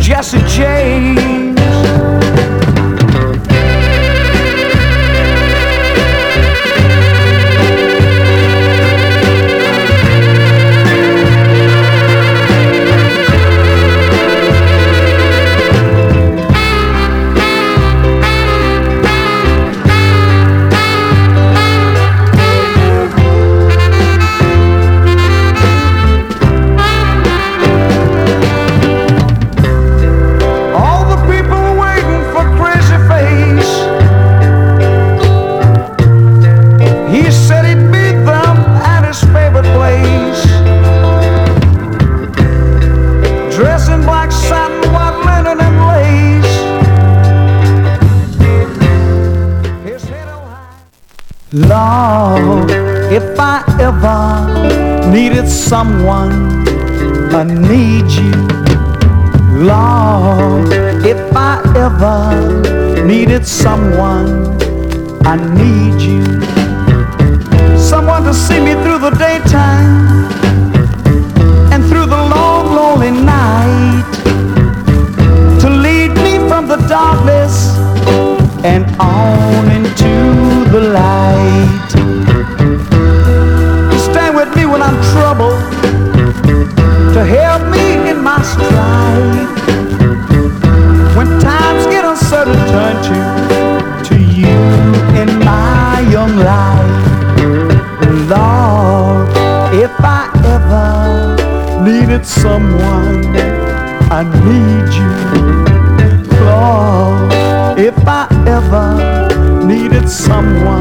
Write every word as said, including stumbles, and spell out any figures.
Jesse James. Lord, if I ever needed someone, I need you. Lord, if I ever needed someone, I need you. Someone to see me through the daytime and through the long, lonely night, to lead me from the darkness and on into the light. To stand with me when I'm troubled, to help me in my strife. When times get uncertain, turn to, to you in my young life. Lord, if I ever needed someone, I need you. Lord, if I ever needed someone,